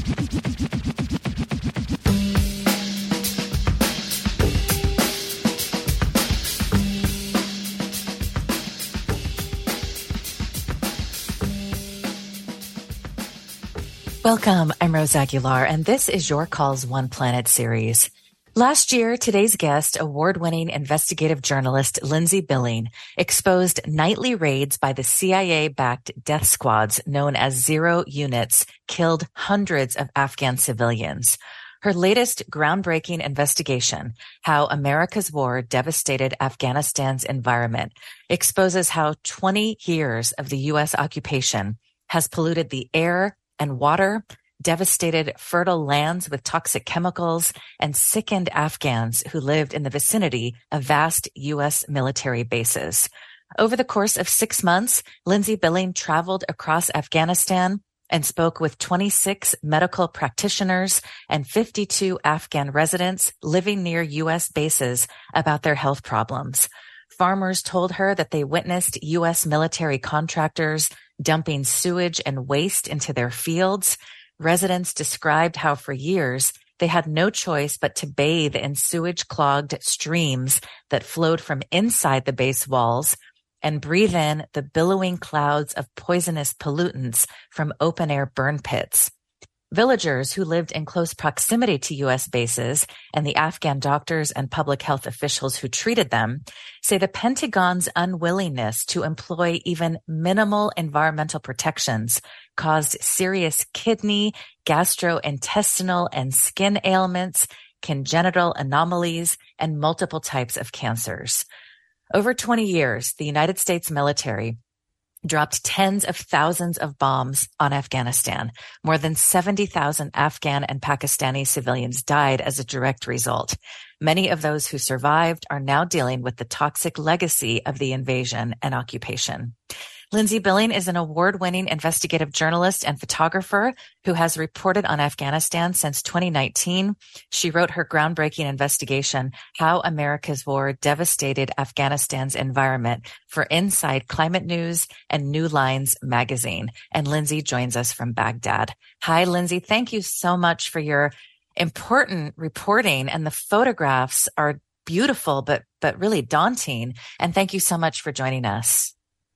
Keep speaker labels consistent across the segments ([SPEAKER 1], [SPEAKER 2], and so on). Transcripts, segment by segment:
[SPEAKER 1] Welcome, I'm Rose Aguilar, and this is Your Calls One Planet series. Last year, today's guest, award-winning investigative journalist Lindsey Billing, exposed nightly raids by the CIA-backed death squads known as Zero Units killed hundreds of Afghan civilians. Her latest groundbreaking investigation, How America's War Devastated Afghanistan's Environment, exposes how 20 years of the U.S. occupation has polluted the air and water, devastated fertile lands with toxic chemicals, and sickened Afghans who lived in the vicinity of vast U.S. military bases. Over the course of 6 months, Lindsey Billing traveled across Afghanistan and spoke with 26 medical practitioners and 52 Afghan residents living near U.S. bases about their health problems. Farmers told her that they witnessed U.S. military contractors dumping sewage and waste into their fields. Residents described how for years they had no choice but to bathe in sewage-clogged streams that flowed from inside the base walls and breathe in the billowing clouds of poisonous pollutants from open-air burn pits. Villagers who lived in close proximity to U.S. bases and the Afghan doctors and public health officials who treated them say the Pentagon's unwillingness to employ even minimal environmental protections caused serious kidney, gastrointestinal, and skin ailments, congenital anomalies, and multiple types of cancers. Over 20 years, the United States military dropped tens of thousands of bombs on Afghanistan. More than 70,000 Afghan and Pakistani civilians died as a direct result. Many of those who survived are now dealing with the toxic legacy of the invasion and occupation. Lindsey Billing is an award-winning investigative journalist and photographer who has reported on Afghanistan since 2019. She wrote her groundbreaking investigation, How America's War Devastated Afghanistan's Environment, for Inside Climate News and New Lines magazine. And Lindsey joins us from Baghdad. Hi, Lindsey. Thank you so much for your important reporting, and the photographs are beautiful, but really daunting. And thank you so much for joining us.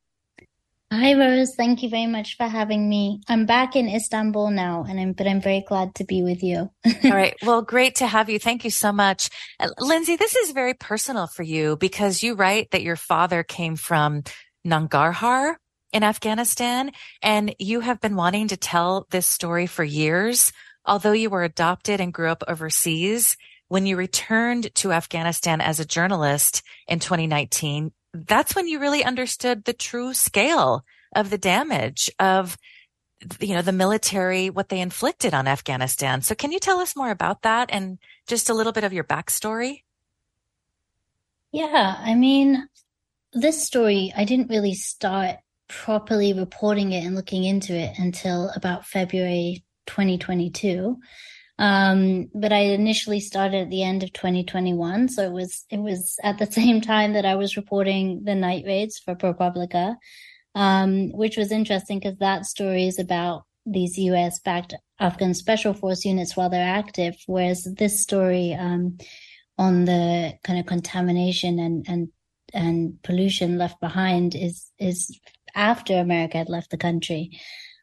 [SPEAKER 2] Hi, Rose. Thank you very much for having me. I'm back in Istanbul now, but I'm very glad to be with you.
[SPEAKER 1] All right. Well, great to have you. Thank you so much. Lindsey, this is very personal for you because you write that your father came from Nangarhar in Afghanistan, and you have been wanting to tell this story for years. Although you were adopted and grew up overseas, when you returned to Afghanistan as a journalist in 2019, that's when you really understood the true scale of the damage of, the military, what they inflicted on Afghanistan. So can you tell us more about that and just a little bit of your backstory?
[SPEAKER 2] Yeah, this story, I didn't really start properly reporting it and looking into it until about February 2022. But I initially started at the end of 2021. So it was at the same time that I was reporting the night raids for ProPublica, which was interesting because that story is about these US-backed Afghan Special Force units while they're active, whereas this story on the kind of contamination and pollution left behind is after America had left the country.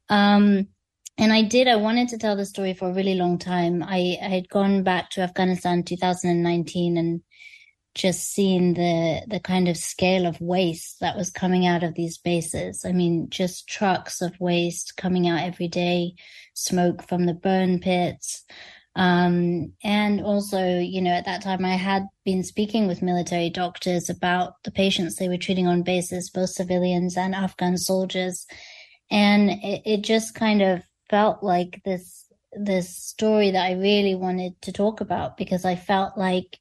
[SPEAKER 2] And I wanted to tell the story for a really long time. I had gone back to Afghanistan in 2019 and just seen the kind of scale of waste that was coming out of these bases. Just trucks of waste coming out every day, smoke from the burn pits. And also, at that time I had been speaking with military doctors about the patients they were treating on bases, both civilians and Afghan soldiers. And it just kind of felt like this story that I really wanted to talk about, because I felt like,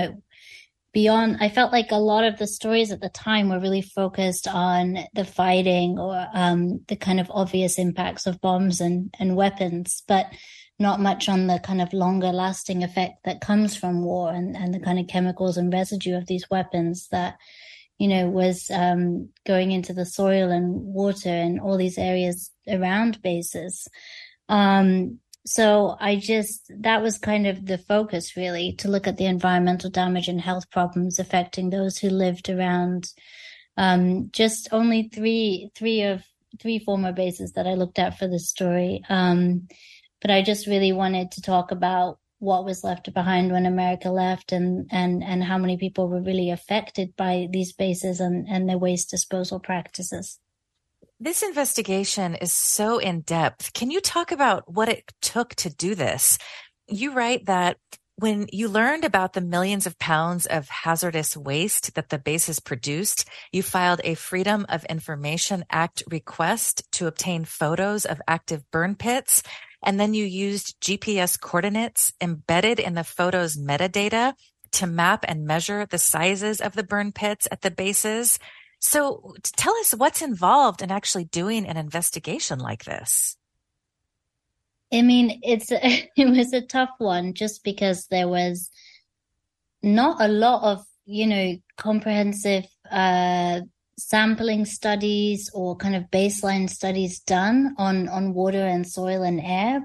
[SPEAKER 2] I felt like a lot of the stories at the time were really focused on the fighting or the kind of obvious impacts of bombs and weapons, but not much on the kind of longer lasting effect that comes from war and the kind of chemicals and residue of these weapons that, was going into the soil and water and all these areas around bases. So that was kind of the focus really, to look at the environmental damage and health problems affecting those who lived around just only three former bases that I looked at for this story. But I just really wanted to talk about what was left behind when America left, and how many people were really affected by these bases and their waste disposal practices.
[SPEAKER 1] This investigation is so in depth. Can you talk about what it took to do this? You write that when you learned about the millions of pounds of hazardous waste that the bases produced, you filed a Freedom of Information Act request to obtain photos of active burn pits. And then you used GPS coordinates embedded in the photos metadata to map and measure the sizes of the burn pits at the bases. So tell us what's involved in actually doing an investigation like this.
[SPEAKER 2] I mean, it was a tough one just because there was not a lot of, comprehensive sampling studies or kind of baseline studies done on water and soil and air.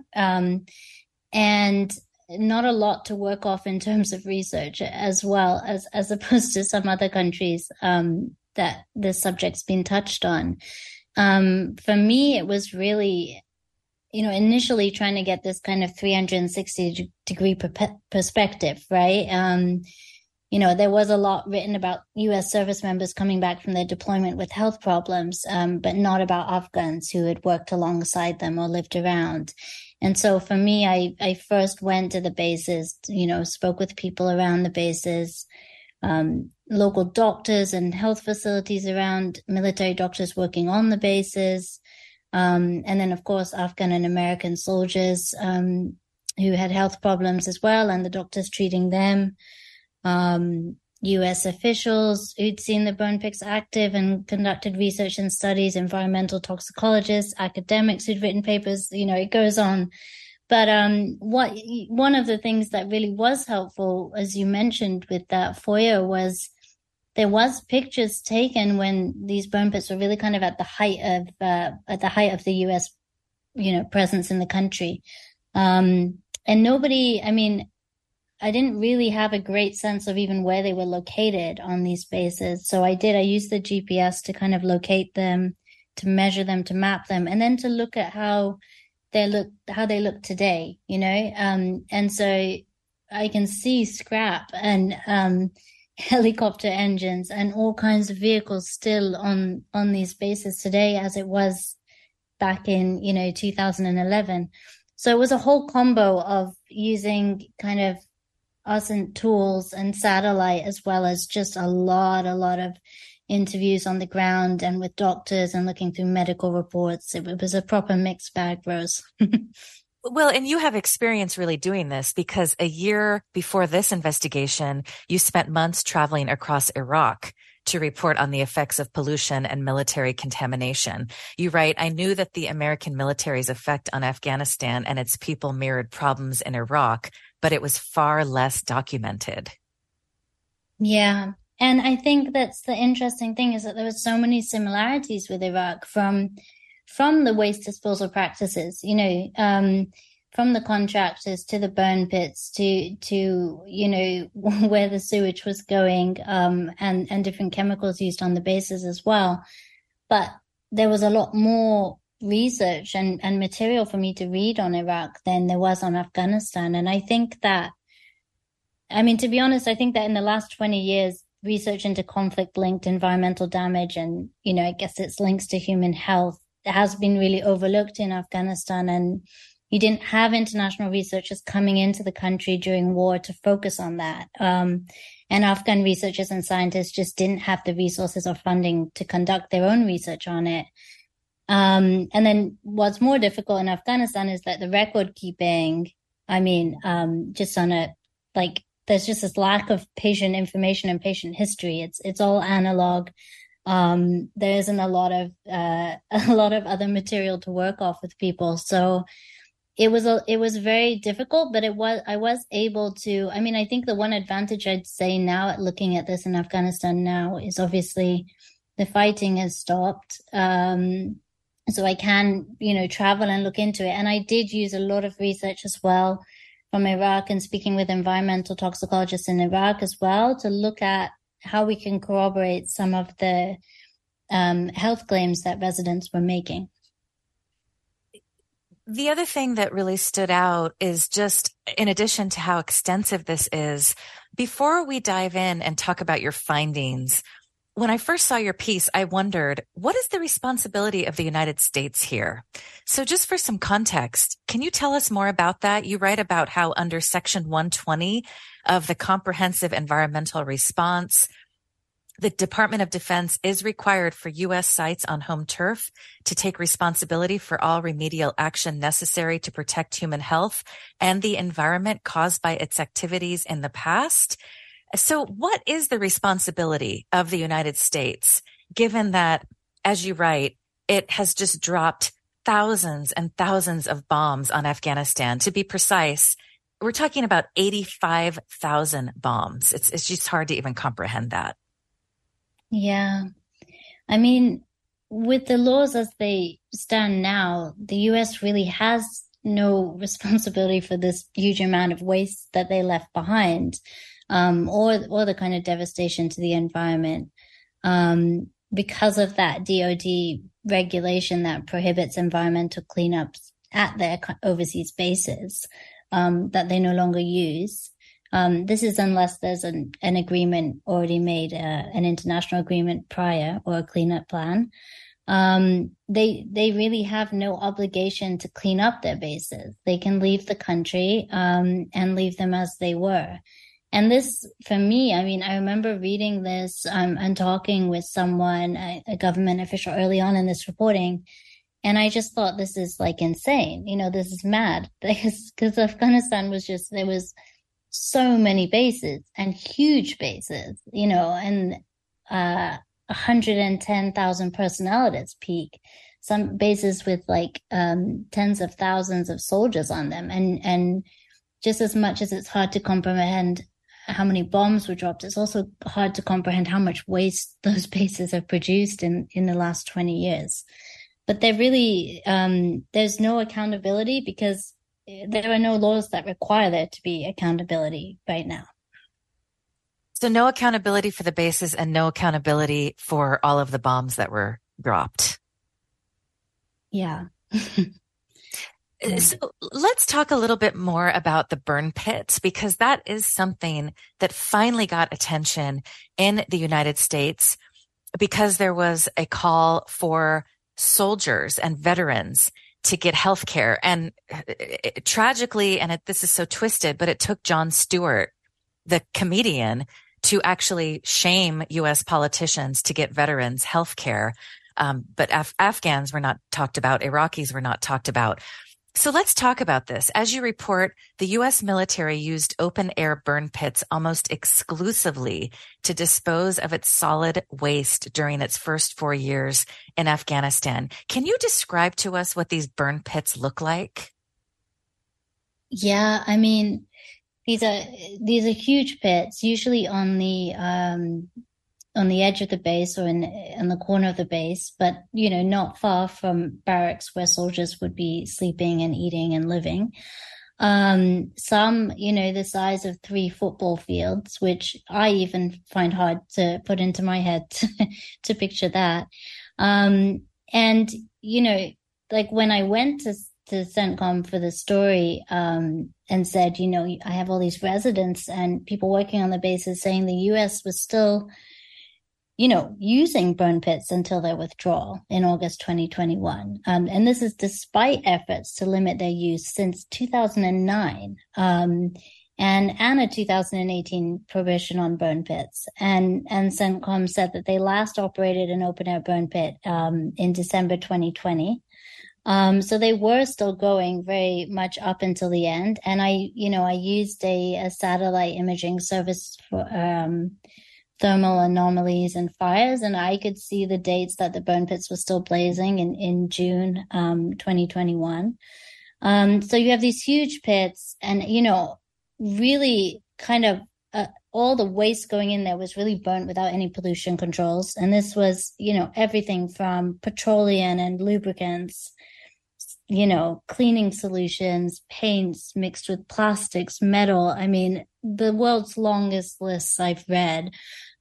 [SPEAKER 2] And not a lot to work off in terms of research as well as opposed to some other countries that the subject's been touched on. For me, it was really, initially trying to get this kind of 360-degree perspective, right? There was a lot written about U.S. service members coming back from their deployment with health problems, but not about Afghans who had worked alongside them or lived around. And so for me, I first went to the bases, spoke with people around the bases, local doctors and health facilities around, military doctors working on the bases, and then, of course, Afghan and American soldiers who had health problems as well, and the doctors treating them, U.S. officials who'd seen the burn pits active and conducted research and studies, environmental toxicologists, academics who'd written papers, it goes on. But one of the things that really was helpful, as you mentioned with that FOIA, was there was pictures taken when these burn pits were really kind of at the height of the U.S. presence in the country, and nobody. I mean, I didn't really have a great sense of even where they were located on these bases. So I used the GPS to kind of locate them, to measure them, to map them, and then to look at how they look today, and so I can see scrap and helicopter engines and all kinds of vehicles still on these bases today as it was back in 2011. So it was a whole combo of using kind of OSINT tools and satellite, as well as just a lot of interviews on the ground and with doctors and looking through medical reports. It was a proper mixed bag, Rose.
[SPEAKER 1] Well, and you have experience really doing this, because a year before this investigation, you spent months traveling across Iraq to report on the effects of pollution and military contamination. You write, I knew that the American military's effect on Afghanistan and its people mirrored problems in Iraq, but it was far less documented.
[SPEAKER 2] Yeah. And I think that's the interesting thing, is that there were so many similarities with Iraq from the waste disposal practices, from the contractors to the burn pits to where the sewage was going, and different chemicals used on the bases as well. But there was a lot more research and material for me to read on Iraq than there was on Afghanistan. And I think that, to be honest, I think that in the last 20 years, research into conflict-linked environmental damage and, I guess its links to human health has been really overlooked in Afghanistan. And you didn't have international researchers coming into the country during war to focus on that. And Afghan researchers and scientists just didn't have the resources or funding to conduct their own research on it. And then what's more difficult in Afghanistan is that the record keeping, just on there's just this lack of patient information and patient history. It's all analog. There isn't a lot of other material to work off with people. So it was very difficult, but I was able to, I think the one advantage I'd say now at looking at this in Afghanistan now is obviously the fighting has stopped. So I can, travel and look into it. And I did use a lot of research as well from Iraq and speaking with environmental toxicologists in Iraq as well to look at how we can corroborate some of the health claims that residents were making.
[SPEAKER 1] The other thing that really stood out is just, in addition to how extensive this is, before we dive in and talk about your findings, when I first saw your piece, I wondered, what is the responsibility of the United States here? So just for some context, can you tell us more about that? You write about how under Section 120 of the Comprehensive Environmental Response, the Department of Defense is required for U.S. sites on home turf to take responsibility for all remedial action necessary to protect human health and the environment caused by its activities in the past. So what is the responsibility of the United States, given that, as you write, it has just dropped thousands and thousands of bombs on Afghanistan? To be precise, we're talking about 85,000 bombs. It's just hard to even comprehend that.
[SPEAKER 2] Yeah. I mean, with the laws as they stand now, the US really has no responsibility for this huge amount of waste that they left behind, or the kind of devastation to the environment, because of that DoD regulation that prohibits environmental cleanups at their overseas bases, that they no longer use. This is unless there's an agreement already made, an international agreement prior, or a cleanup plan. They really have no obligation to clean up their bases. They can leave the country, and leave them as they were. And this, for me, I mean, I remember reading this, and talking with someone, a government official early on in this reporting, and I just thought, this is like insane. This is mad, because Afghanistan was just, there was so many bases and huge bases, and 110,000 personnel at its peak. Some bases with like tens of thousands of soldiers on them, and just as much as it's hard to comprehend how many bombs were dropped, it's also hard to comprehend how much waste those bases have produced in the last 20 years. But they're really, there's no accountability because there are no laws that require there to be accountability right now.
[SPEAKER 1] So no accountability for the bases and no accountability for all of the bombs that were dropped.
[SPEAKER 2] Yeah.
[SPEAKER 1] So let's talk a little bit more about the burn pits, because that is something that finally got attention in the United States, because there was a call for soldiers and veterans to get health care. And tragically, and this is so twisted, but it took Jon Stewart, the comedian, to actually shame U.S. politicians to get veterans health care. But Afghans were not talked about. Iraqis were not talked about. So let's talk about this. As you report, the U.S. military used open-air burn pits almost exclusively to dispose of its solid waste during its first 4 years in Afghanistan. Can you describe to us what these burn pits look like?
[SPEAKER 2] Yeah, I mean, these are huge pits, usually on the edge of the base or in the corner of the base, but, not far from barracks where soldiers would be sleeping and eating and living. Some, the size of 3 football fields, which I even find hard to put into my head to picture that. And, like when I went to CENTCOM for the story, and said, I have all these residents and people working on the bases saying the U.S. was still using burn pits until their withdrawal in August 2021. And this is despite efforts to limit their use since 2009, and a 2018 prohibition on burn pits. And CENTCOM said that they last operated an open-air burn pit in December 2020. So they were still going very much up until the end. And I used a satellite imaging service for thermal anomalies and fires, and I could see the dates that the burn pits were still blazing in June 2021. So you have these huge pits, and really kind of all the waste going in there was really burnt without any pollution controls. And this was, everything from petroleum and lubricants, cleaning solutions, paints mixed with plastics, metal. I mean, the world's longest lists I've read.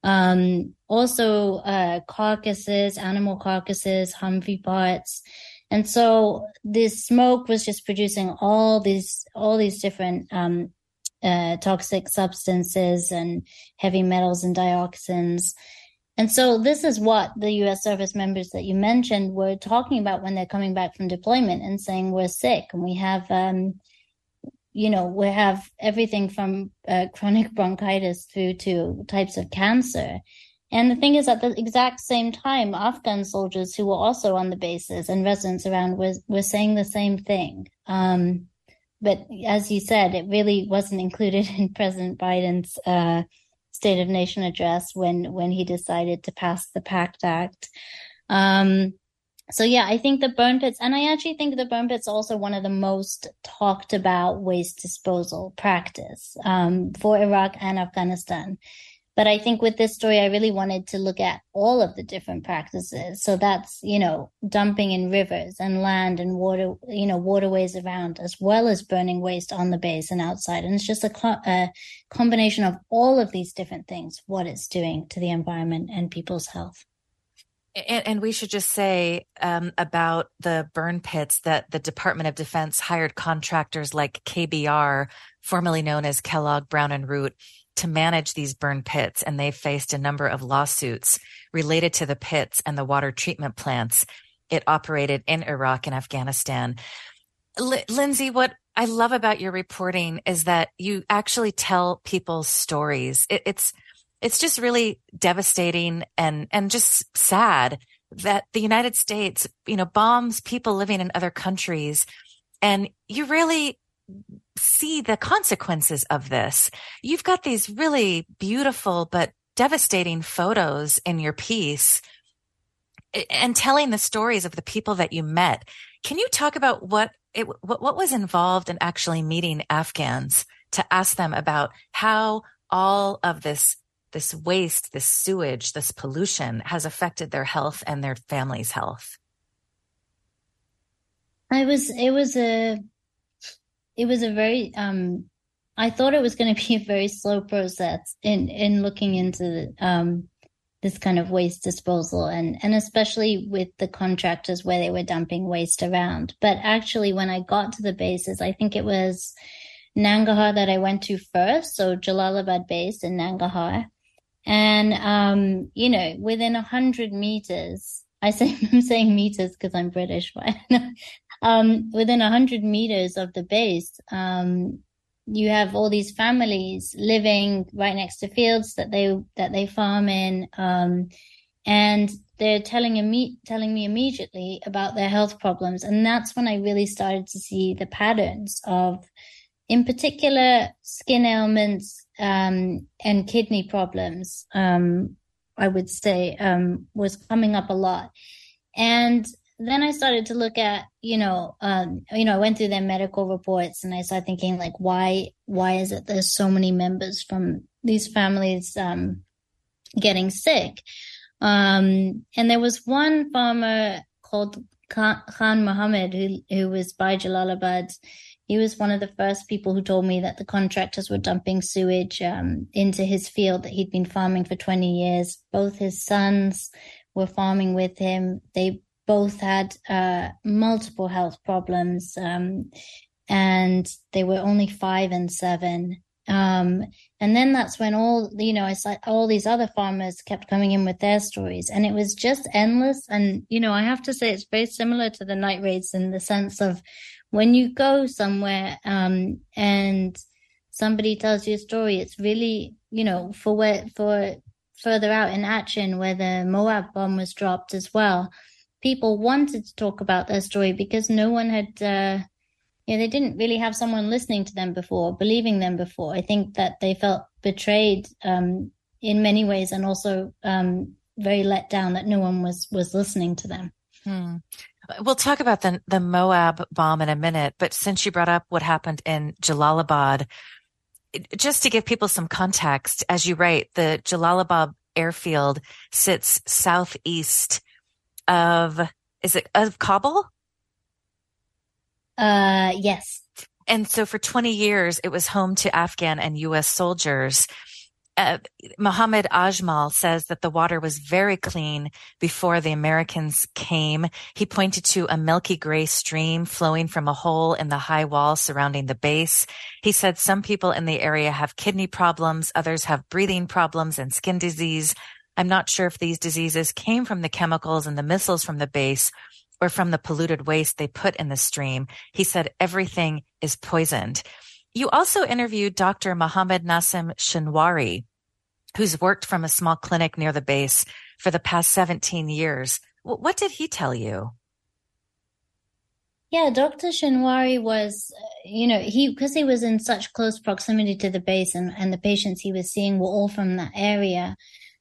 [SPEAKER 2] Also, carcasses, animal carcasses, Humvee parts. And so this smoke was just producing all these different, toxic substances and heavy metals and dioxins. And so this is what the U.S. service members that you mentioned were talking about when they're coming back from deployment and saying we're sick and we have, we have everything from chronic bronchitis through to types of cancer. And the thing is, at the exact same time, Afghan soldiers who were also on the bases and residents around were saying the same thing. But as you said, it really wasn't included in President Biden's State of Nation address when he decided to pass the PACT Act. So yeah, I think the burn pits, and I actually think the burn pits are also one of the most talked about waste disposal practice for Iraq and Afghanistan. But I think with this story, I really wanted to look at all of the different practices. So that's, dumping in rivers and land and water, waterways around, as well as burning waste on the base and outside. And it's just a combination of all of these different things, what it's doing to the environment and people's health.
[SPEAKER 1] And we should just say about the burn pits that the Department of Defense hired contractors like KBR, formerly known as Kellogg Brown and Root, to manage these burn pits, and they faced a number of lawsuits related to the pits and the water treatment plants it operated in Iraq and Afghanistan. Lindsay, what I love about your reporting is that you actually tell people's stories. It's just really devastating and just sad that the United States, bombs people living in other countries, and you really see the consequences of this. You've got these really beautiful but devastating photos in your piece and telling the stories of the people that you met. Can you talk about what was involved in actually meeting Afghans to ask them about how all of this waste, this sewage, this pollution has affected their health and their family's health?
[SPEAKER 2] It was a very, I thought it was going to be a very slow process in looking into this kind of waste disposal and especially with the contractors where they were dumping waste around. But actually, when I got to the bases, I think it was Nangarhar that I went to first. So Jalalabad base in Nangarhar. And, within 100 meters, I'm saying meters because I'm British, but within 100 meters of the base, you have all these families living right next to fields that they farm in, and they're telling me immediately about their health problems, and that's when I really started to see the patterns of, in particular, skin ailments and kidney problems. I would say was coming up a lot, and then I started to look at, I went through their medical reports and I started thinking, like, why is it there's so many members from these families getting sick? And there was one farmer called Khan Mohammed who was by Jalalabad. He was one of the first people who told me that the contractors were dumping sewage into his field that he'd been farming for 20 years. Both his sons were farming with him. They both had multiple health problems, and they were only 5 and 7. And then that's when all these other farmers kept coming in with their stories, and it was just endless. And, I have to say it's very similar to the night raids in the sense of when you go somewhere and somebody tells you a story, it's really, for further out in Achin where the Moab bomb was dropped as well. People wanted to talk about their story because no one had, they didn't really have someone listening to them before, believing them before. I think that they felt betrayed in many ways, and also very let down that no one was listening to them.
[SPEAKER 1] We'll talk about the Moab bomb in a minute, but since you brought up what happened in Jalalabad, Just to give people some context, as you write, the Jalalabad airfield sits southeast of, is it of Kabul?
[SPEAKER 2] Yes.
[SPEAKER 1] And so for 20 years, it was home to Afghan and U.S. soldiers. Mohammed Ajmal says that the water was very clean before the Americans came. He pointed to a milky gray stream flowing from a hole in the high wall surrounding the base. He said some people in the area have kidney problems, others have breathing problems and skin disease. I'm not sure if these diseases came from the chemicals and the missiles from the base or from the polluted waste they put in the stream. He said everything is poisoned. You also interviewed Dr. Mohammed Nassim Shinwari, who's worked from a small clinic near the base for the past 17 years. What did he tell you?
[SPEAKER 2] Yeah, Dr. Shinwari was, because he was in such close proximity to the base and the patients he was seeing were all from that area.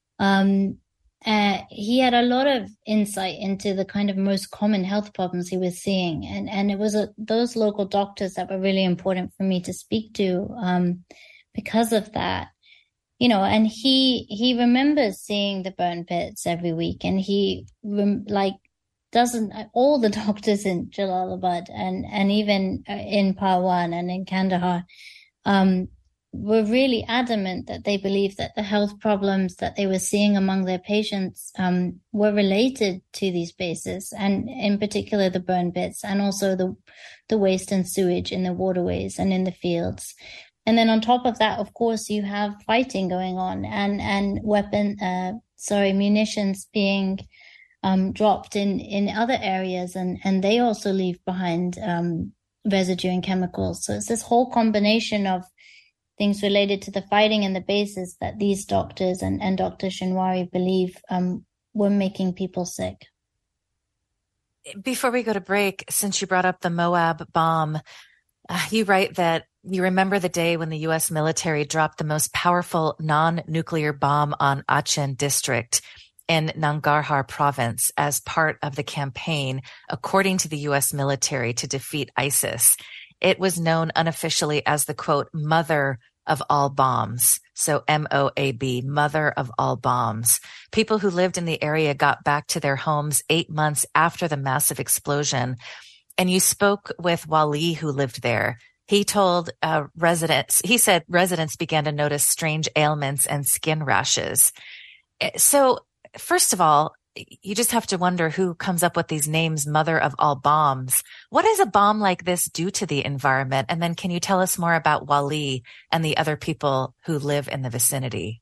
[SPEAKER 2] He had a lot of insight into the kind of most common health problems he was seeing. And it was those local doctors that were really important for me to speak to because of that. And he remembers seeing the burn pits every week, and he doesn't all the doctors in Jalalabad and even in Parwan and in Kandahar were really adamant that they believed that the health problems that they were seeing among their patients were related to these bases, and in particular the burn pits, and also the waste and sewage in the waterways and in the fields. And then on top of that, of course, you have fighting going on and munitions being dropped in other areas, and they also leave behind residue and chemicals. So it's this whole combination of things related to the fighting and the bases that these doctors and Dr. Shinwari believe were making people sick.
[SPEAKER 1] Before we go to break, since you brought up the Moab bomb, you write that you remember the day when the U.S. military dropped the most powerful non-nuclear bomb on Achin district in Nangarhar province as part of the campaign, according to the U.S. military, to defeat ISIS. It was known unofficially as the, quote, mother of all bombs. So MOAB, mother of all bombs. People who lived in the area got back to their homes 8 months after the massive explosion. And you spoke with Wali, who lived there. He told he said residents began to notice strange ailments and skin rashes. So first of all, you just have to wonder who comes up with these names, mother of all bombs. What does a bomb like this do to the environment? And then can you tell us more about Wali and the other people who live in the vicinity?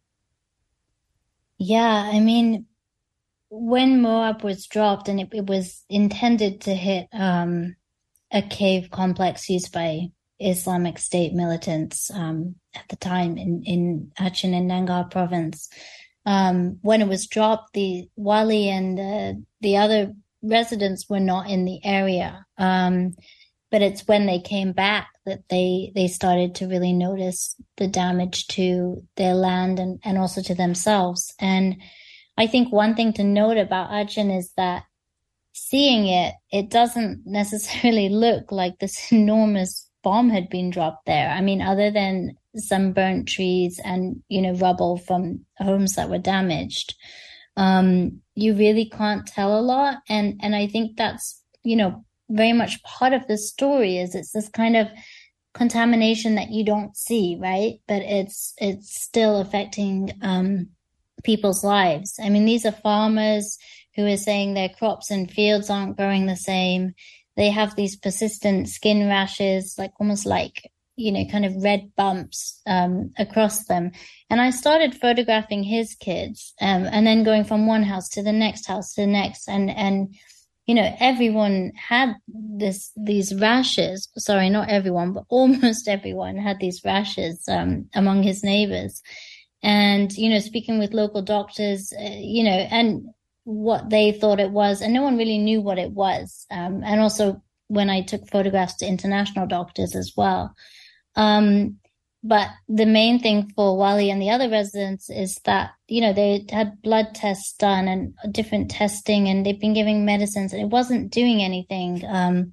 [SPEAKER 2] Yeah, I mean, when Moab was dropped and it was intended to hit a cave complex used by Islamic State militants at the time in Achin and Nangarhar province. When it was dropped, the Wali and the other residents were not in the area. But it's when they came back that they started to really notice the damage to their land and also to themselves. And I think one thing to note about Achin is that seeing it doesn't necessarily look like this enormous bomb had been dropped there. I mean, other than some burnt trees and, rubble from homes that were damaged, you really can't tell a lot. And I think that's, very much part of the story is it's this kind of contamination that you don't see, right? But it's still affecting people's lives. I mean, these are farmers who are saying their crops and fields aren't growing the same. They have these persistent skin rashes, almost like, kind of red bumps across them. And I started photographing his kids and then going from one house to the next house to the next. And everyone had these rashes. Sorry, not everyone, but almost everyone had these rashes among his neighbors. And, speaking with local doctors, and what they thought it was, and no one really knew what it was. And also when I took photographs to international doctors as well. But the main thing for Wali and the other residents is that, they had blood tests done and different testing, and they've been giving medicines, and it wasn't doing anything.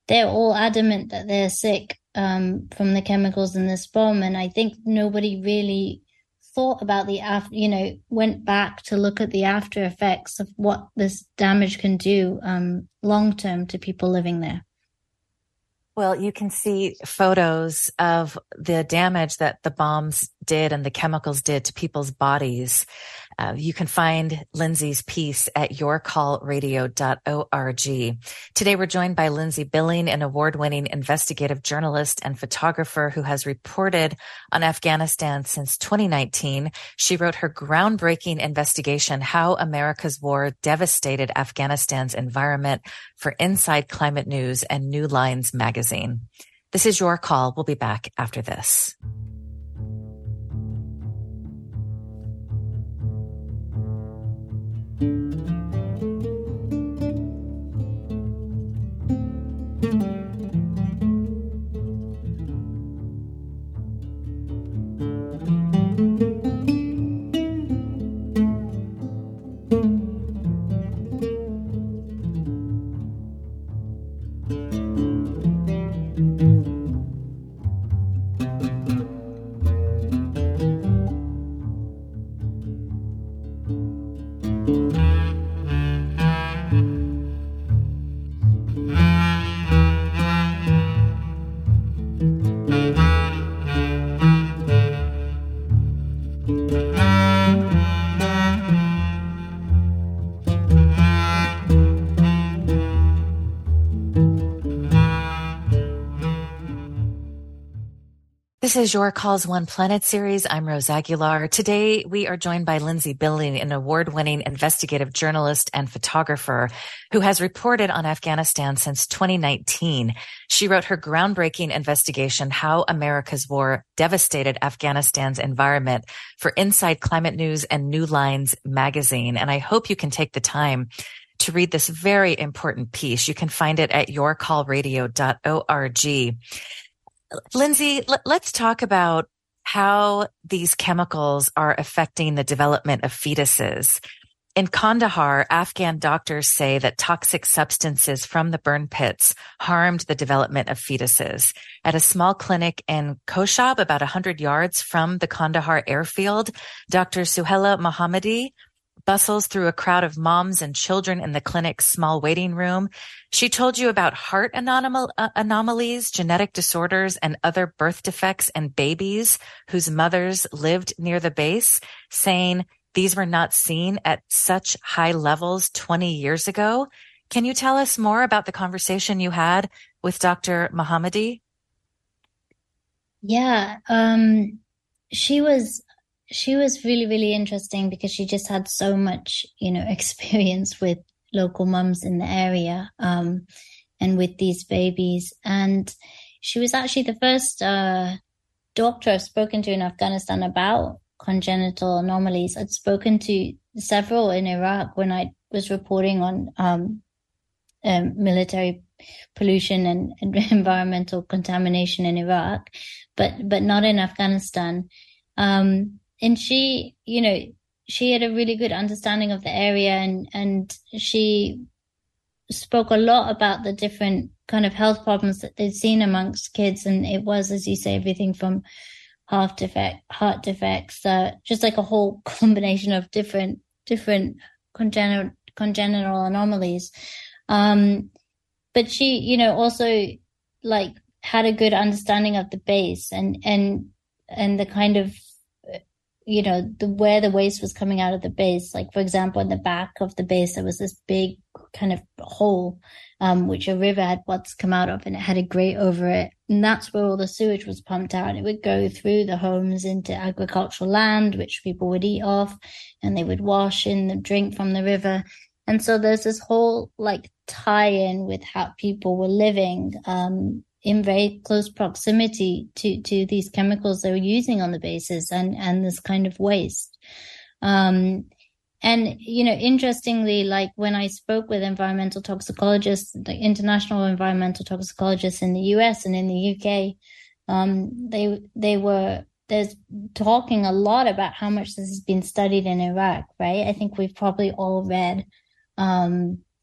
[SPEAKER 2] they're all adamant that they're sick from the chemicals in this bomb. And I think nobody really thought about went back to look at the after effects of what this damage can do long term to people living there.
[SPEAKER 1] Well, you can see photos of the damage that the bombs did and the chemicals did to people's bodies. You can find Lindsay's piece at yourcallradio.org. Today, we're joined by Lindsay Billing, an award-winning investigative journalist and photographer who has reported on Afghanistan since 2019. She wrote her groundbreaking investigation, How America's War Devastated Afghanistan's Environment, for Inside Climate News and New Lines magazine. This is Your Call. We'll be back after this. This is Your Calls One Planet series. I'm Rose Aguilar. Today, we are joined by Lindsay Billing, an award-winning investigative journalist and photographer who has reported on Afghanistan since 2019. She wrote her groundbreaking investigation, How America's War Devastated Afghanistan's Environment, for Inside Climate News and New Lines magazine. And I hope you can take the time to read this very important piece. You can find it at yourcallradio.org. Lindsay, let's talk about how these chemicals are affecting the development of fetuses. In Kandahar, Afghan doctors say that toxic substances from the burn pits harmed the development of fetuses. At a small clinic in Koshab, about 100 yards from the Kandahar airfield, Dr. Suhela Mohammadi bustles through a crowd of moms and children in the clinic's small waiting room. She told you about heart anomalies, genetic disorders, and other birth defects in babies whose mothers lived near the base, saying these were not seen at such high levels 20 years ago. Can you tell us more about the conversation you had with Dr. Mohammadi?
[SPEAKER 2] Yeah, she was really, really interesting because she just had so much, experience with local mums in the area, and with these babies. And she was actually the first doctor I've spoken to in Afghanistan about congenital anomalies. I'd spoken to several in Iraq when I was reporting on military pollution and environmental contamination in Iraq, but not in Afghanistan. And she, she had a really good understanding of the area, and she spoke a lot about the different kind of health problems that they'd seen amongst kids. And it was, as you say, everything from heart defects, just like a whole combination of different congenital anomalies. But she, also like had a good understanding of the base and the kind of, where the waste was coming out of the base. Like, for example, in the back of the base, there was this big kind of hole, which a river had once come out of, and it had a grate over it. And that's where all the sewage was pumped out. It would go through the homes into agricultural land, which people would eat off, and they would wash in the drink from the river. And so there's this whole like tie-in with how people were living, in very close proximity to these chemicals they were using on the bases and this kind of waste. And, interestingly, like when I spoke with environmental toxicologists, the international environmental toxicologists in the US and in the UK, there's talking a lot about how much this has been studied in Iraq, right? I think we've probably all read,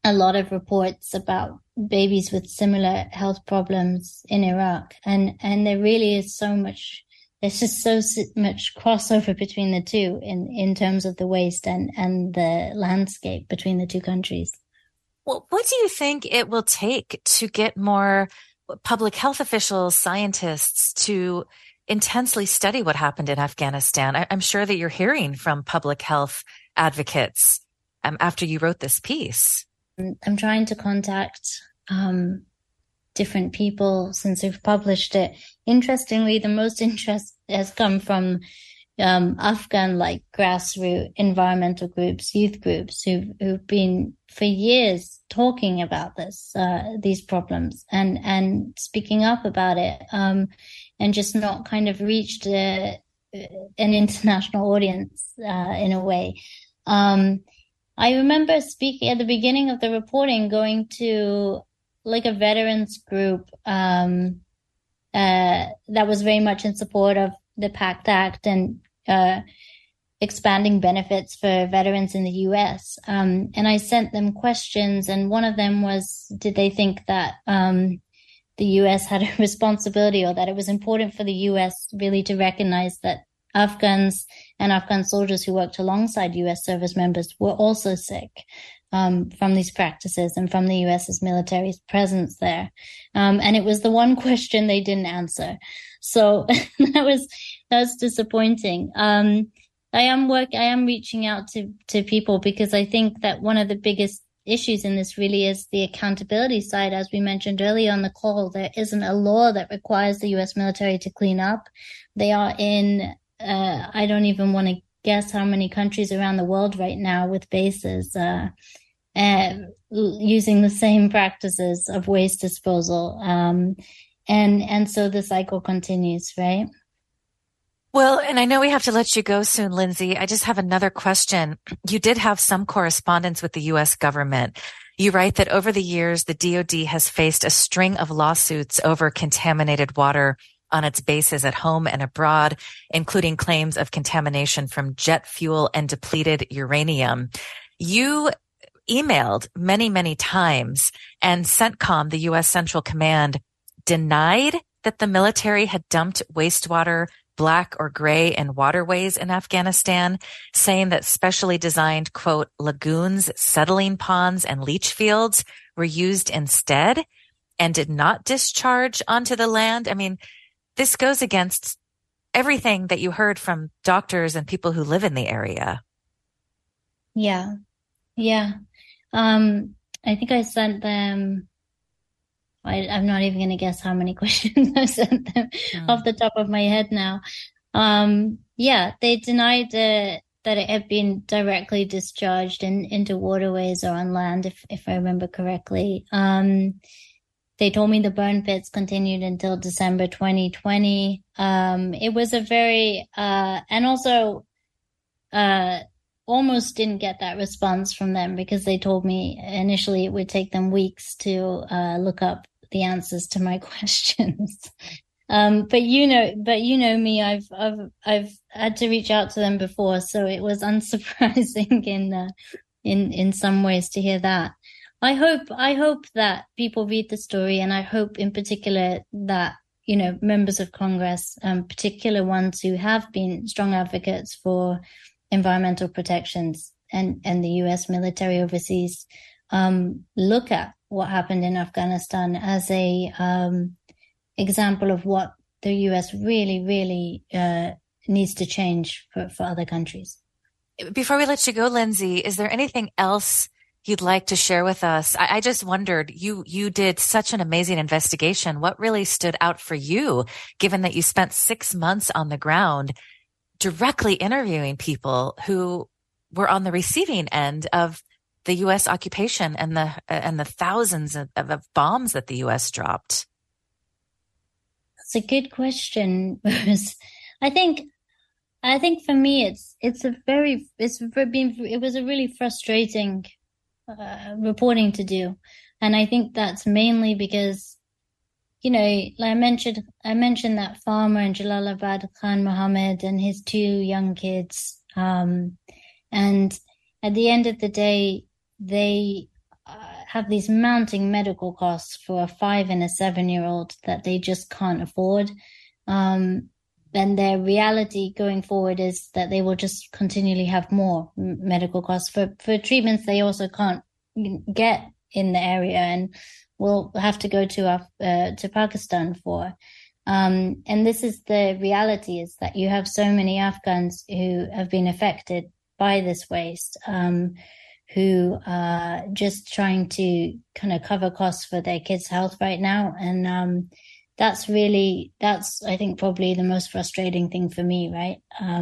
[SPEAKER 2] a lot of reports about babies with similar health problems in Iraq. And there really is there's just so much crossover between the two in terms of the waste and the landscape between the two countries.
[SPEAKER 1] Well, what do you think it will take to get more public health officials, scientists to intensely study what happened in Afghanistan? I'm sure that you're hearing from public health advocates after you wrote this piece.
[SPEAKER 2] I'm trying to contact different people since we've published it. Interestingly, the most interest has come from Afghan grassroots environmental groups, youth groups who've been for years talking about these problems and speaking up about it, and just not kind of reached an international audience in a way. I remember speaking at the beginning of the reporting, going to a veterans group that was very much in support of the PACT Act and expanding benefits for veterans in the U.S. And I sent them questions, and one of them was, did they think that the U.S. had a responsibility, or that it was important for the U.S. really to recognize that Afghans and Afghan soldiers who worked alongside U.S. service members were also sick from these practices and from the U.S.'s military presence there. And it was the one question they didn't answer. So that was disappointing. I am reaching out to people, because I think that one of the biggest issues in this really is the accountability side. As we mentioned earlier on the call, there isn't a law that requires the U.S. military to clean up. They are in, I don't even want to guess how many countries around the world right now with bases using the same practices of waste disposal. And so the cycle continues, right?
[SPEAKER 1] Well, and I know we have to let you go soon, Lindsay. I just have another question. You did have some correspondence with the U.S. government. You write that over the years, the DoD has faced a string of lawsuits over contaminated water on its bases at home and abroad, including claims of contamination from jet fuel and depleted uranium. You emailed many, many times, and CENTCOM, the U.S. Central Command, denied that the military had dumped wastewater, black or gray, in waterways in Afghanistan, saying that specially designed, quote, lagoons, settling ponds, and leach fields were used instead and did not discharge onto the land. I mean, this goes against everything that you heard from doctors and people who live in the area.
[SPEAKER 2] Yeah. I think I sent them, I'm not even going to guess how many questions I sent them off the top of my head now. They denied that it had been directly discharged into waterways or on land, if I remember correctly. They told me the burn pits continued until December 2020. It was a very, and also, almost didn't get that response from them, because they told me initially it would take them weeks to look up the answers to my questions. But you know me, I've had to reach out to them before, so it was unsurprising in some ways to hear that. I hope that people read the story, and I hope in particular that, members of Congress, particular ones who have been strong advocates for environmental protections and the U.S. military overseas, look at what happened in Afghanistan as a example of what the U.S. really, really needs to change for other countries.
[SPEAKER 1] Before we let you go, Lindsay, is there anything else you'd like to share with us? I just wondered, you did such an amazing investigation. What really stood out for you, given that you spent 6 months on the ground directly interviewing people who were on the receiving end of the U.S. occupation and the thousands of bombs that the U.S. dropped?
[SPEAKER 2] That's a good question. I think for me, it was a really frustrating reporting to do, and I think that's mainly because, like I mentioned that farmer in Jalalabad, Khan Mohammed, and his 2 young kids, and at the end of the day, they have these mounting medical costs for a 5 and a 7-year-old that they just can't afford. And their reality going forward is that they will just continually have more medical costs for treatments they also can't get in the area and will have to go to Pakistan for. And this is the reality, is that you have so many Afghans who have been affected by this waste, who are just trying to kind of cover costs for their kids' health right now. And that's I think probably the most frustrating thing for me, right?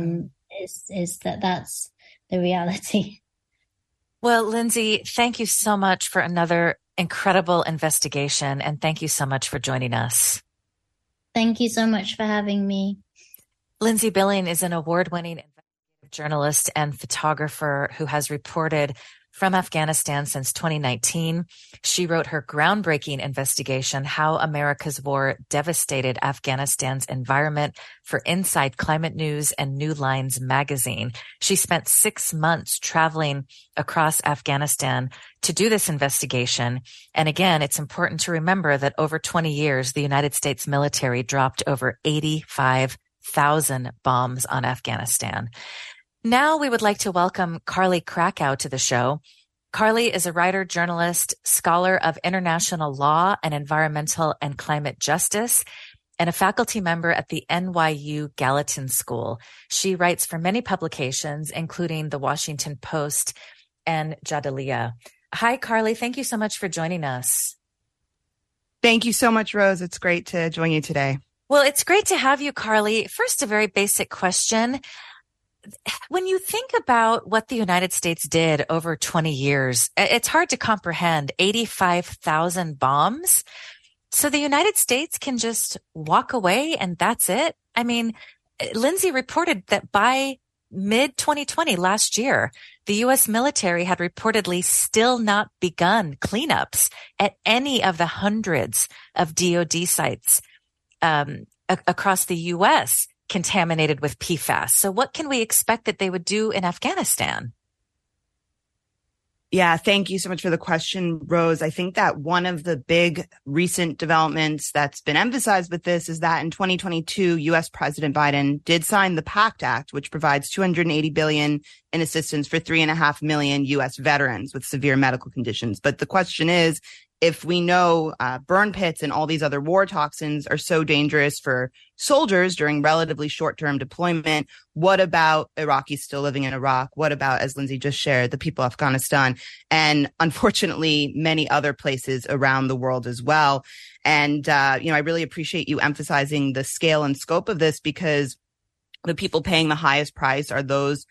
[SPEAKER 2] Is that's the reality.
[SPEAKER 1] Well, Lindsay, thank you so much for another incredible investigation, and thank you so much for joining us.
[SPEAKER 2] Thank you so much for having me.
[SPEAKER 1] Lindsay Billing is an award-winning investigative journalist and photographer who has reported from Afghanistan since 2019. She wrote her groundbreaking investigation, How America's War Devastated Afghanistan's Environment, for Inside Climate News and New Lines magazine. She spent 6 months traveling across Afghanistan to do this investigation. And again, it's important to remember that over 20 years, the United States military dropped over 85,000 bombs on Afghanistan. Now we would like to welcome Carly Krakow to the show. Carly is a writer, journalist, scholar of international law and environmental and climate justice, and a faculty member at the NYU Gallatin School. She writes for many publications, including The Washington Post and Jadaliyya. Hi, Carly. Thank you so much for joining us.
[SPEAKER 3] Thank you so much, Rose. It's great to join you today.
[SPEAKER 1] Well, it's great to have you, Carly. First, a very basic question. When you think about what the United States did over 20 years, it's hard to comprehend 85,000 bombs. So the United States can just walk away and that's it. I mean, Lindsay reported that by mid-2020 last year, the U.S. military had reportedly still not begun cleanups at any of the hundreds of DoD sites across the U.S. contaminated with PFAS. So what can we expect that they would do in Afghanistan?
[SPEAKER 3] Yeah, thank you so much for the question, Rose. I think that one of the big recent developments that's been emphasized with this is that in 2022, U.S. President Biden did sign the PACT Act, which provides $280 billion in assistance for 3.5 million U.S. veterans with severe medical conditions. But the question is, if we know burn pits and all these other war toxins are so dangerous for soldiers during relatively short-term deployment, what about Iraqis still living in Iraq? What about, as Lindsay just shared, the people of Afghanistan, and unfortunately many other places around the world as well? And I really appreciate you emphasizing the scale and scope of this, because the people paying the highest price are those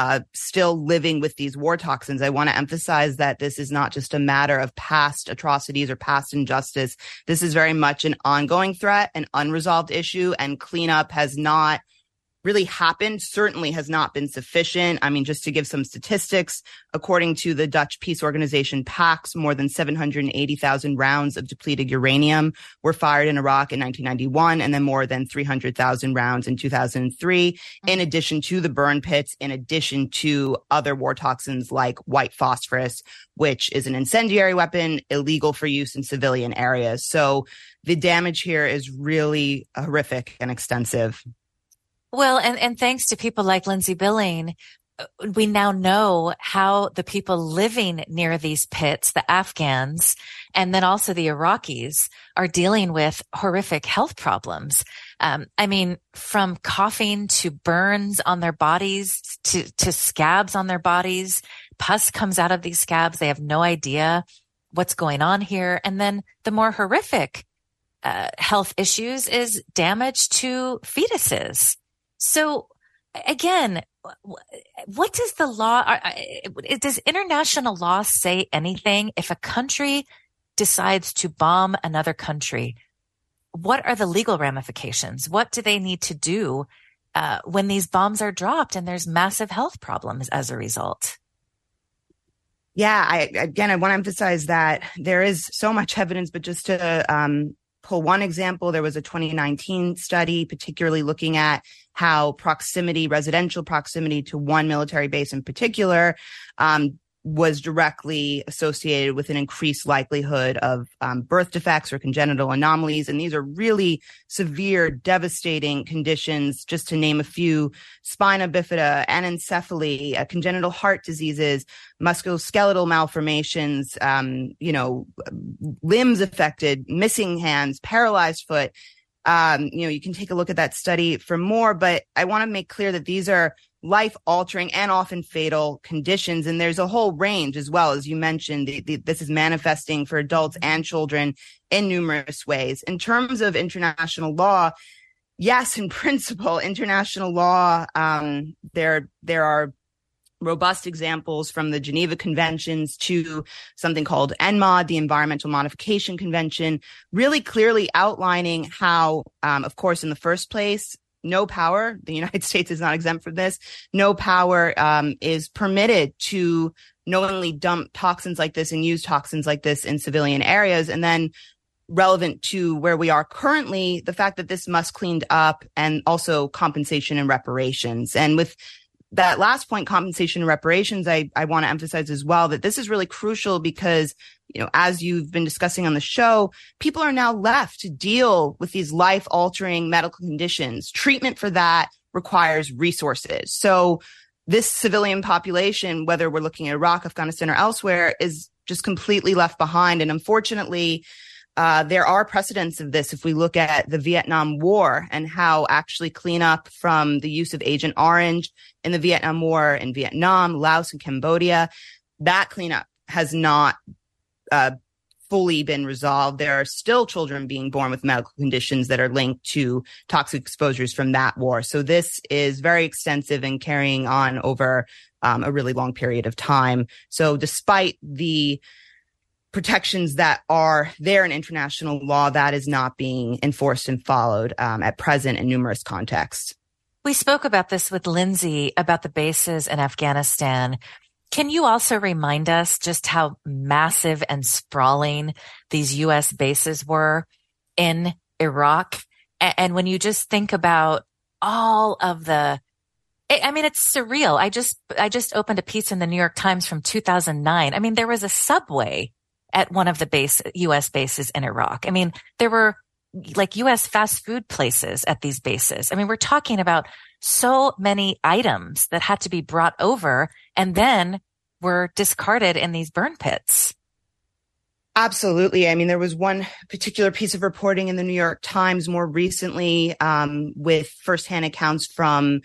[SPEAKER 3] still living with these war toxins. I want to emphasize that this is not just a matter of past atrocities or past injustice. This is very much an ongoing threat, an unresolved issue, and cleanup has not really happened, certainly has not been sufficient. I mean, just to give some statistics, according to the Dutch peace organization PAX, more than 780,000 rounds of depleted uranium were fired in Iraq in 1991, and then more than 300,000 rounds in 2003, in addition to the burn pits, in addition to other war toxins like white phosphorus, which is an incendiary weapon, illegal for use in civilian areas. So the damage here is really horrific and extensive.
[SPEAKER 1] Well, and thanks to people like Lindsay Billing, we now know how the people living near these pits, the Afghans, and then also the Iraqis, are dealing with horrific health problems. I mean, from coughing to burns on their bodies to scabs on their bodies. Pus comes out of these scabs. They have no idea what's going on here. And then the more horrific health issues is damage to fetuses. So again, what does the law, does international law say anything? If a country decides to bomb another country, what are the legal ramifications? What do they need to do when these bombs are dropped and there's massive health problems as a result?
[SPEAKER 3] Yeah, I want to emphasize that there is so much evidence, but just to pull one example, there was a 2019 study, particularly looking at how residential proximity to one military base in particular, was directly associated with an increased likelihood of birth defects or congenital anomalies. And these are really severe, devastating conditions, just to name a few: spina bifida, anencephaly, congenital heart diseases, musculoskeletal malformations, limbs affected, missing hands, paralyzed foot. You can take a look at that study for more, but I want to make clear that these are life-altering and often fatal conditions. And there's a whole range as well. As you mentioned, this is manifesting for adults and children in numerous ways. In terms of international law, yes, in principle, international law, there are robust examples from the Geneva Conventions to something called ENMOD, the Environmental Modification Convention, really clearly outlining how, of course, in the first place, no power, the United States is not exempt from this, no power is permitted to knowingly dump toxins like this and use toxins like this in civilian areas. And then relevant to where we are currently, the fact that this must cleaned up, and also compensation and reparations. And with that last point, compensation and reparations, I want to emphasize as well that this is really crucial because, as you've been discussing on the show, people are now left to deal with these life-altering medical conditions. Treatment for that requires resources. So this civilian population, whether we're looking at Iraq, Afghanistan, or elsewhere, is just completely left behind. And unfortunately, there are precedents of this if we look at the Vietnam War and how actually cleanup from the use of Agent Orange in the Vietnam War in Vietnam, Laos, and Cambodia, that cleanup has not fully been resolved. There are still children being born with medical conditions that are linked to toxic exposures from that war. So this is very extensive and carrying on over a really long period of time. So despite the protections that are there in international law, that is not being enforced and followed at present in numerous contexts.
[SPEAKER 1] We spoke about this with Lindsay about the bases in Afghanistan. Can you also remind us just how massive and sprawling these U.S. bases were in Iraq? And when you just think about all of it's surreal. I just opened a piece in the New York Times from 2009. There was a Subway at one of the U.S. bases in Iraq. There were like U.S. fast food places at these bases. We're talking about so many items that had to be brought over and then were discarded in these burn pits.
[SPEAKER 3] Absolutely. There was one particular piece of reporting in the New York Times more recently with firsthand accounts from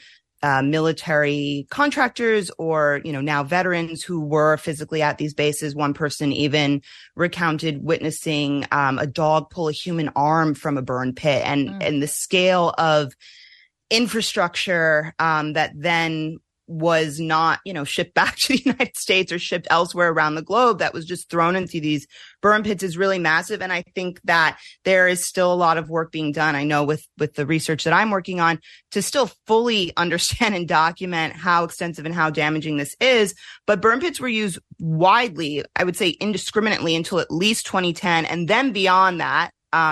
[SPEAKER 3] military contractors or, now veterans who were physically at these bases. One person even recounted witnessing a dog pull a human arm from a burn pit, and the scale of infrastructure that then was not, shipped back to the United States or shipped elsewhere around the globe, that was just thrown into these burn pits, is really massive. And I think that there is still a lot of work being done. I know with the research that I'm working on to still fully understand and document how extensive and how damaging this is. But burn pits were used widely, I would say indiscriminately, until at least 2010. And then beyond that,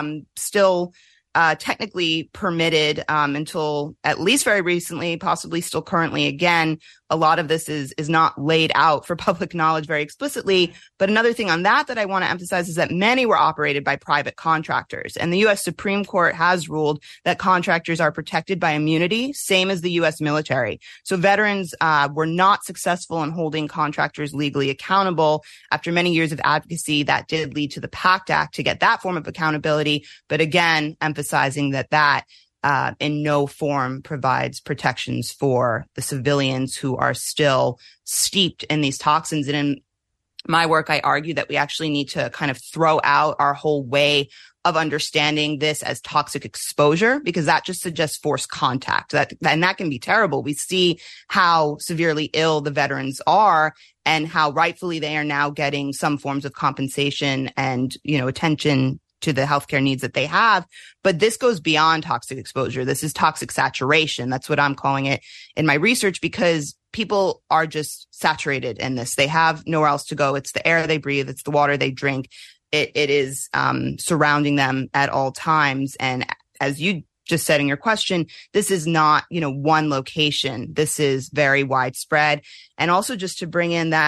[SPEAKER 3] still technically permitted until at least very recently, possibly still currently. Again, a lot of this is not laid out for public knowledge very explicitly. But another thing on that I want to emphasize is that many were operated by private contractors. And the U.S. Supreme Court has ruled that contractors are protected by immunity, same as the U.S. military. So veterans were not successful in holding contractors legally accountable. After many years of advocacy, that did lead to the PACT Act to get that form of accountability. But again, emphasizing that in no form provides protections for the civilians who are still steeped in these toxins. And in my work, I argue that we actually need to kind of throw out our whole way of understanding this as toxic exposure, because that just suggests forced contact. And that can be terrible. We see how severely ill the veterans are and how rightfully they are now getting some forms of compensation and, attention to the healthcare needs that they have. But this goes beyond toxic exposure. This is toxic saturation. That's what I'm calling it in my research, because people are just saturated in this. They have nowhere else to go. It's the air they breathe. It's the water they drink. It is surrounding them at all times. And as you just said in your question, this is not, one location. This is very widespread. And also just to bring in that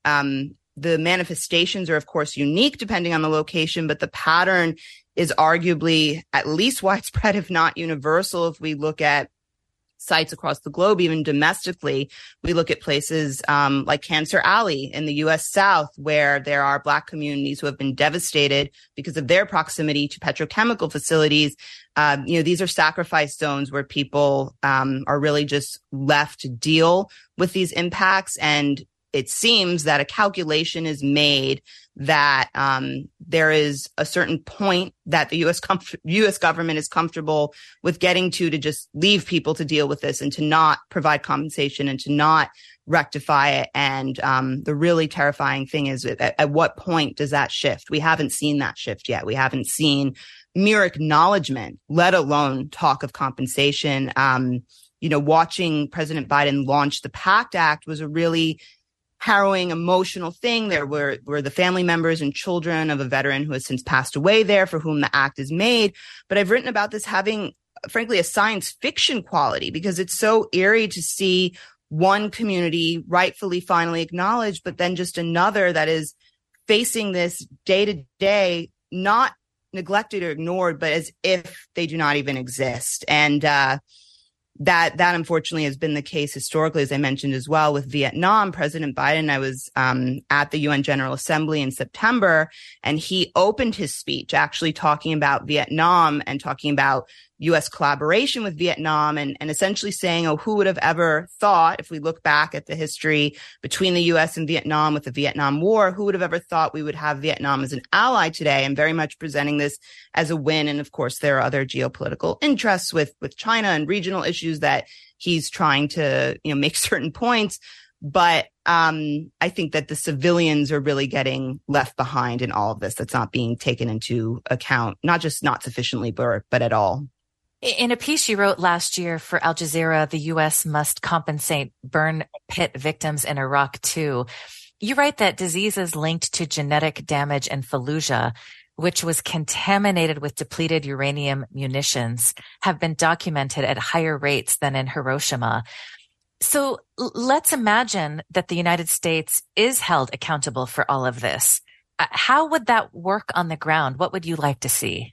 [SPEAKER 3] the manifestations are, of course, unique depending on the location, but the pattern is arguably at least widespread, if not universal. If we look at sites across the globe, even domestically, we look at places like Cancer Alley in the U.S. South, where there are Black communities who have been devastated because of their proximity to petrochemical facilities. These are sacrifice zones where people are really just left to deal with these impacts. And it seems that a calculation is made that there is a certain point that the U.S. government is comfortable with getting to just leave people to deal with this and to not provide compensation and to not rectify it. And the really terrifying thing is at what point does that shift? We haven't seen that shift yet. We haven't seen mere acknowledgement, let alone talk of compensation. Watching President Biden launch the PACT Act was a really harrowing, emotional thing. There were the family members and children of a veteran who has since passed away there, for whom the act is made. But I've written about this having, frankly, a science fiction quality, because it's so eerie to see one community rightfully finally acknowledged, but then just another that is facing this day to day, not neglected or ignored, but as if they do not even exist. And that unfortunately has been the case historically, as I mentioned as well, with Vietnam. President Biden, I was at the UN General Assembly in September, and he opened his speech actually talking about Vietnam and talking about U.S. collaboration with Vietnam and essentially saying, who would have ever thought, if we look back at the history between the U.S. and Vietnam with the Vietnam War, who would have ever thought we would have Vietnam as an ally today, and very much presenting this as a win. And of course, there are other geopolitical interests with China and regional issues that he's trying to, make certain points. But I think that the civilians are really getting left behind in all of this. That's not being taken into account, not just not sufficiently, but at all.
[SPEAKER 1] In a piece you wrote last year for Al Jazeera, the U.S. must compensate burn pit victims in Iraq too. You write that diseases linked to genetic damage in Fallujah, which was contaminated with depleted uranium munitions, have been documented at higher rates than in Hiroshima. So let's imagine that the United States is held accountable for all of this. How would that work on the ground? What would you like to see?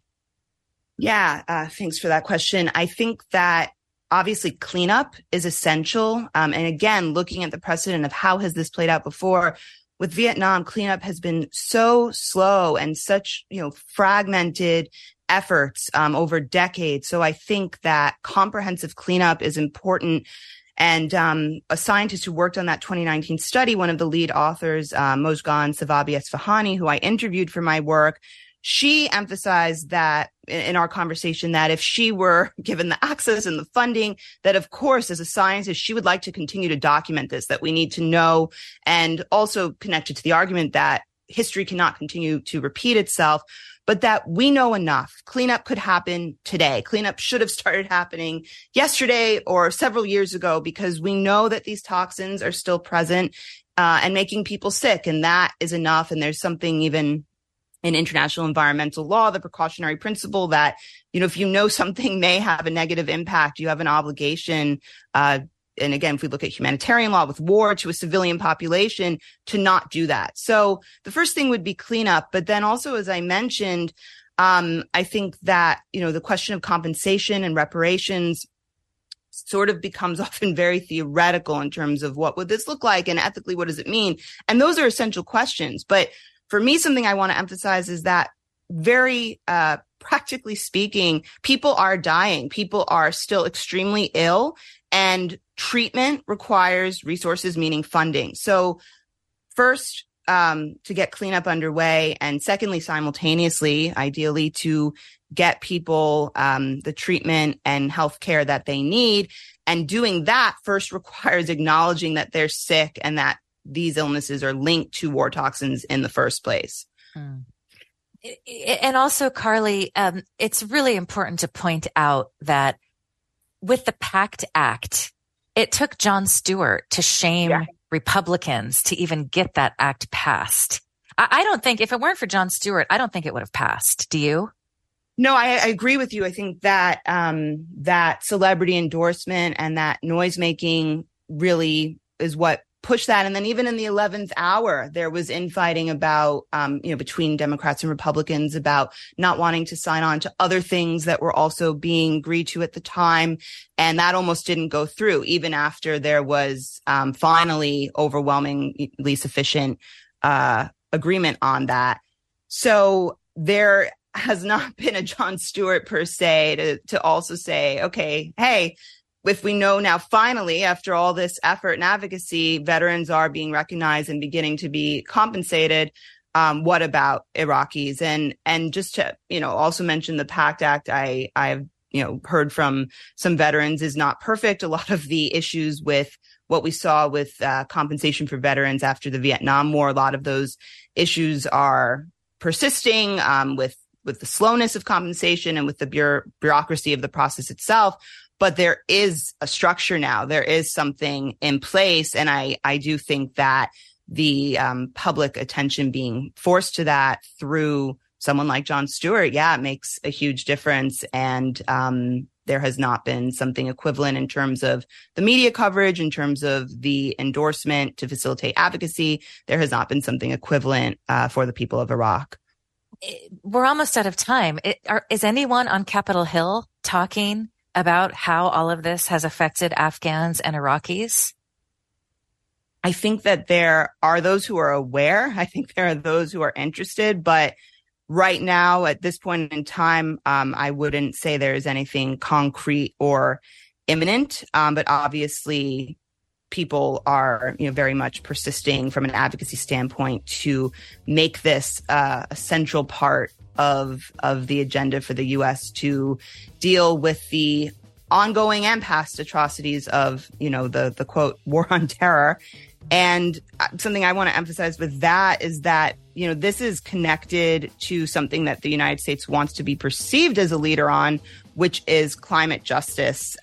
[SPEAKER 3] Yeah, thanks for that question. I think that obviously cleanup is essential. And again, looking at the precedent of how has this played out before, with Vietnam, cleanup has been so slow and such, fragmented efforts over decades. So I think that comprehensive cleanup is important. And a scientist who worked on that 2019 study, one of the lead authors, Mojgan Savabi-Esfahani, who I interviewed for my work, she emphasized that in our conversation that if she were given the access and the funding, that of course, as a scientist, she would like to continue to document this, that we need to know, and also connected to the argument that history cannot continue to repeat itself, but that we know enough. Cleanup could happen today. Cleanup should have started happening yesterday or several years ago, because we know that these toxins are still present and making people sick. And that is enough. And there's something even in international environmental law, the precautionary principle that, if you know something may have a negative impact, you have an obligation. And again, if we look at humanitarian law with war to a civilian population, to not do that. So the first thing would be cleanup. But then also, as I mentioned, I think that, the question of compensation and reparations sort of becomes often very theoretical in terms of what would this look like and ethically, what does it mean? And those are essential questions. But for me, something I want to emphasize is that very practically speaking, people are dying. People are still extremely ill, and treatment requires resources, meaning funding. So first, to get cleanup underway, and secondly, simultaneously, ideally, to get people the treatment and health care that they need. And doing that first requires acknowledging that they're sick and that these illnesses are linked to war toxins in the first place.
[SPEAKER 1] And also, Carly, it's really important to point out that with the PACT Act, it took Jon Stewart to shame Republicans to even get that act passed. I don't think, if it weren't for Jon Stewart, I don't think it would have passed. Do you?
[SPEAKER 3] No, I agree with you. I think that that celebrity endorsement and that noise making really is what push that. And then even in the 11th hour, there was infighting about, between Democrats and Republicans about not wanting to sign on to other things that were also being agreed to at the time. And that almost didn't go through, even after there was finally overwhelmingly sufficient agreement on that. So there has not been a Jon Stewart per se to also say, okay, hey, if we know now, finally, after all this effort and advocacy, veterans are being recognized and beginning to be compensated, what about Iraqis? And just to, also mention the PACT Act, I've heard from some veterans is not perfect. A lot of the issues with what we saw with compensation for veterans after the Vietnam War, a lot of those issues are persisting with the slowness of compensation and with the bureaucracy of the process itself. But there is a structure now. There is something in place. And I do think that the public attention being forced to that through someone like Jon Stewart, it makes a huge difference. And there has not been something equivalent in terms of the media coverage, in terms of the endorsement to facilitate advocacy. There has not been something equivalent for the people of Iraq.
[SPEAKER 1] We're almost out of time. Is anyone on Capitol Hill talking about how all of this has affected Afghans and Iraqis?
[SPEAKER 3] I think that there are those who are aware. I think there are those who are interested. But right now, at this point in time, I wouldn't say there is anything concrete or imminent. But obviously, people are very much persisting from an advocacy standpoint to make this a central part of the agenda for the U.S. to deal with the ongoing and past atrocities of, the quote, war on terror. And something I want to emphasize with that is that, this is connected to something that the United States wants to be perceived as a leader on, which is climate justice.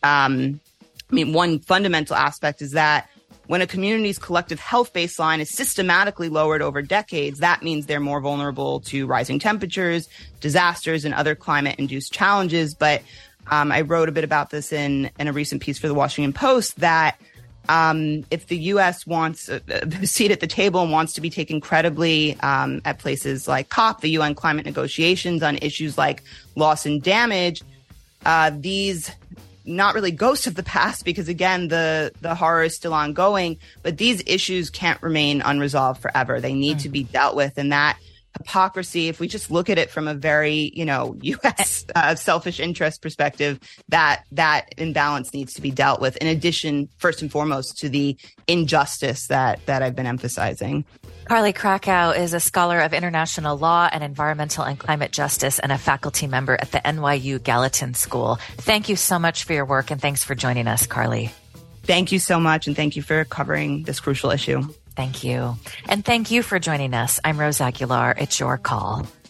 [SPEAKER 3] One fundamental aspect is that when a community's collective health baseline is systematically lowered over decades, that means they're more vulnerable to rising temperatures, disasters, and other climate-induced challenges. But I wrote a bit about this in a recent piece for the Washington Post that if the U.S. wants a seat at the table and wants to be taken credibly at places like COP, the UN climate negotiations on issues like loss and damage, these not really ghosts of the past, because again, the horror is still ongoing, but these issues can't remain unresolved forever. They need to be dealt with. And that hypocrisy, if we just look at it from a very, U.S. Selfish interest perspective, that imbalance needs to be dealt with, in addition, first and foremost, to the injustice that I've been emphasizing.
[SPEAKER 1] Carly Krakow is a scholar of international law and environmental and climate justice and a faculty member at the NYU Gallatin School. Thank you so much for your work, and thanks for joining us, Carly.
[SPEAKER 3] Thank you so much, and thank you for covering this crucial issue.
[SPEAKER 1] Thank you. And thank you for joining us. I'm Rose Aguilar. It's your call.